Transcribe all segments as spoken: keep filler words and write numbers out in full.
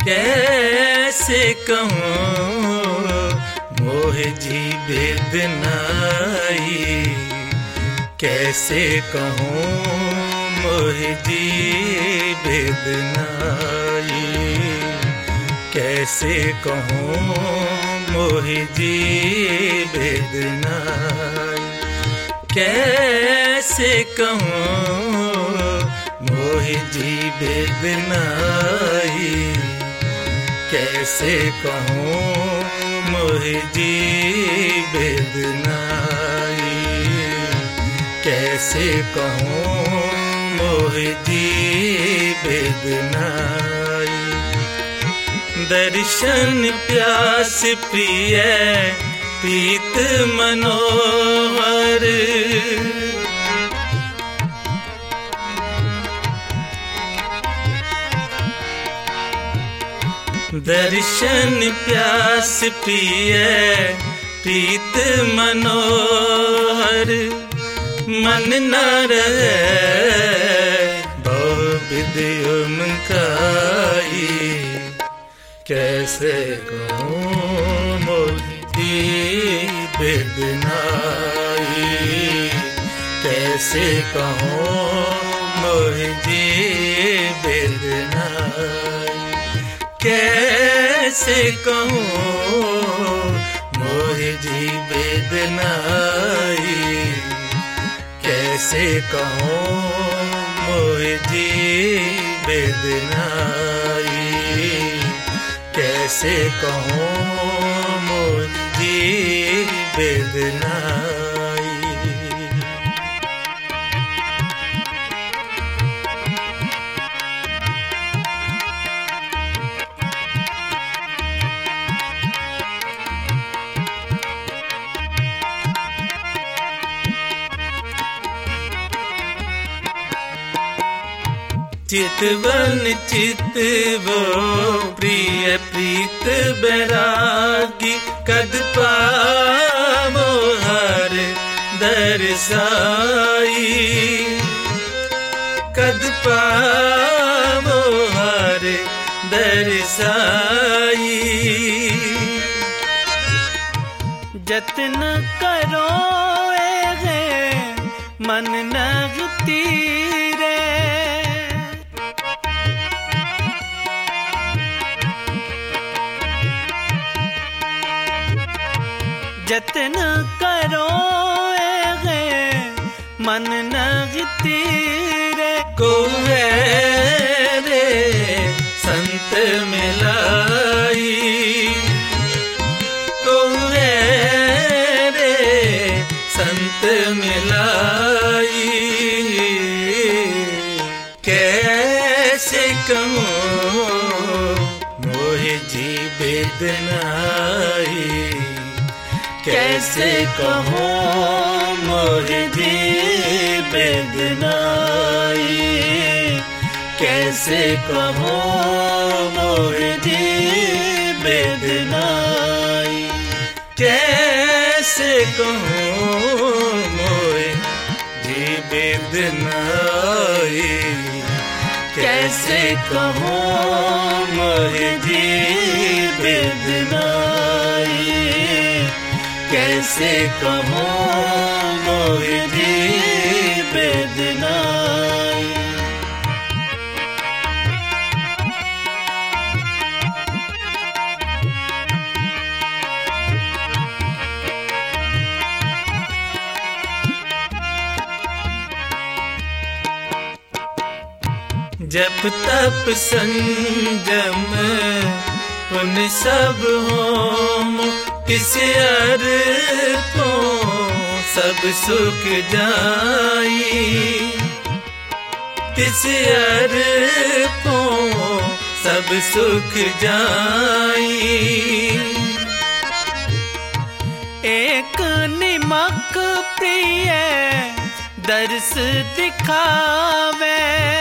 कैसे कहूँ मोह जी बेदनाई, कैसे कहूँ मोह जी बेदनाई, कैसे कहूँ मोह जी बेदनाई, कैसे कहूँ मोह जी बेदनाई, कैसे कहूँ मोह जी बेदनाई, कैसे कहूँ मोह जी बेदनाई। दर्शन प्यास प्रिय प्रीत मनोहर, दर्शन प्यास प्रिय प्रीत मनोहर, मन न रहे बहुविध उमकाई, कैसे कहूँ मोह जी बेदनाई, कैसे कहूँ मोह जी बेदनाई, कैसे कहूँ मोह जी बेदनाई, कैसे कहूँ मोह जी बेदनाई, कैसे कहूँ मोह जी बेदनाई। चितवन चितवो प्रिय प्रीत बैरागी, कद पावो हर दरसाई, कद पावो हर दरसाई। जतन करो ए मन नगती रे, जतन करो गे मन नगती रे, को है रे संत मिलाई, को है रे संत मिलाई, कैसे कहूँ मोह जी बेदनाई, कैसे कहूँ मोह जी बेदनाई, कैसे कहूँ मोह जी बेदनाई, कैसे कहूँ मोह जी बेदनाई, कैसे कहूँ मोह जी बेदनाई, कैसे कहूँ मोह जी बेदनाई। जप तप संजम पुन सब होम, किसी अर को सब सुख जाई, किसी अर को सब सुख जाई। एक निमक प्रिय दर्श दिखावे,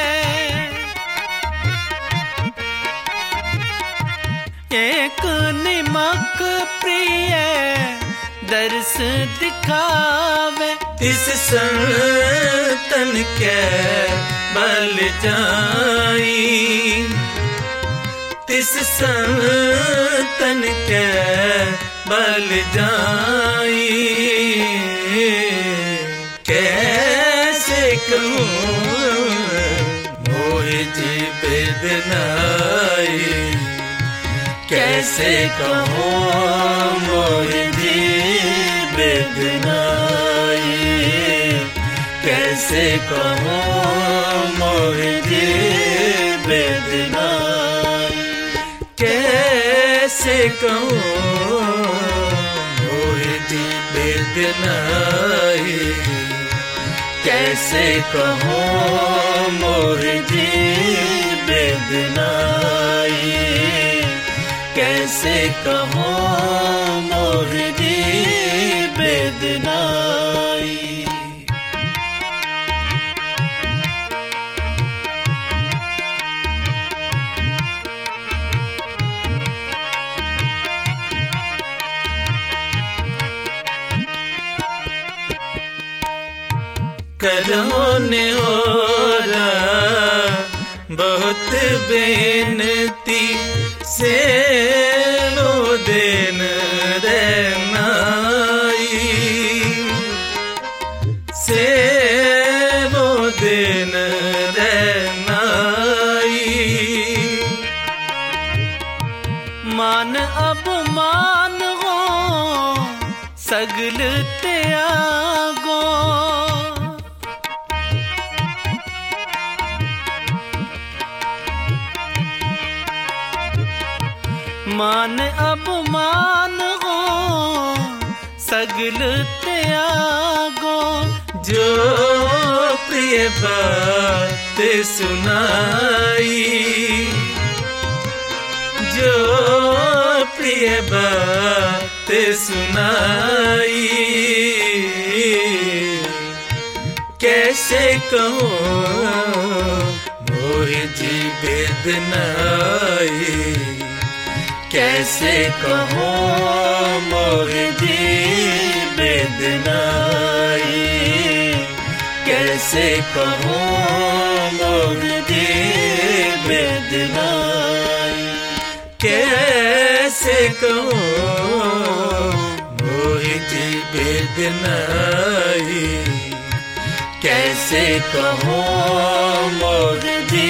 एक निमक प्रिय दर्श दिखावे, इस संतन के बल जाई, इस संतन के बल जाई, कैसे कहूँ मोहि जी बेदनाई, कैसे कहूँ मोहि जी बेदनाई, कैसे कहूँ मोहि जी बेदनाई, कैसे कहूँ मोहि जी बेदनाई, कैसे कहूँ मोहि जी बेदनाई, कैसे कहूँ मोहि जी बेदनाई। करो ने ओरा बहुत बेनती से लो देन रहनाई, से वो देन रहनाई, मान अपमान हो सगल त्यागो, मान अपमान हो सगल त्यागो, जो प्रिय बात सुनाई, जो प्रिय बात सुनाई, कैसे कहूँ मोहि जी बेदनाई, कैसे कहूँ मोहि जी बेदनाई, कैसे कहूँ मोहि जी बेदनाई, कैसे कहूँ मोहि जी बेदनाई, कैसे कहूँ मोहि जी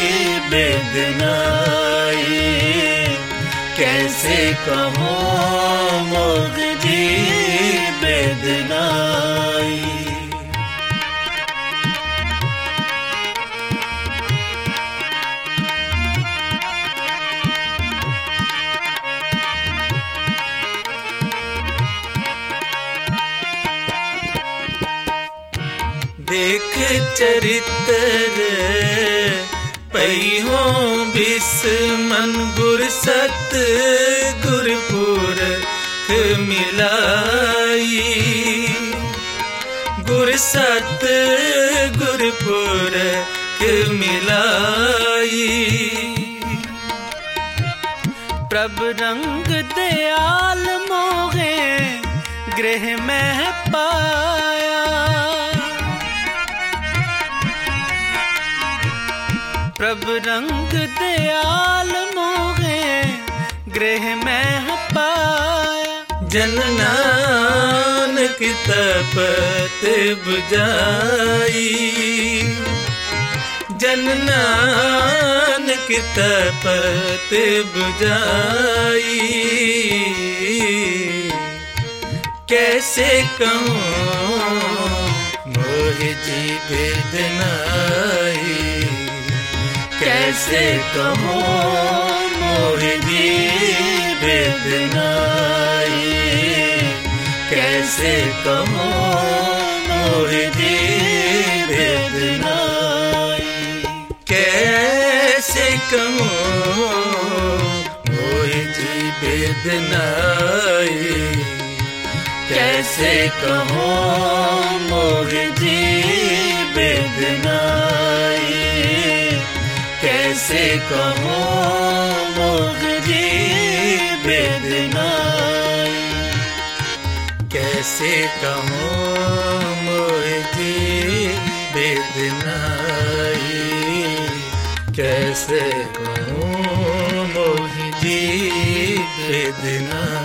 बेदनाई, कैसे कहूँ मोहि जी बेदनाई। देख चरित्र पहियों बिस मन गुर सत गुरपुर मिलाई, गुर सत गुरपुर मिलाई, प्रभ रंग दयाल मोहे गृह में पाया, प्रभ रंग दयाल मोहे गृह में पाया, जन नानक तपत बुझाई, जन नानक तपत बुझाई, कैसे कहूँ मोहि जी बेदनाई, कैसे कहूँ मोहि जी बेदनाई, कैसे कहूँ मोहि जी बेदनाई, कैसे कहूँ मोहि जी बेदनाई, कैसे कहूँ मोहि जी बेदनाई, कैसे कहूँ मोहि जी बेदनाई, कैसे कहूँ मोहि जी बेदनाई, कैसे कहूँ मोहि वेदना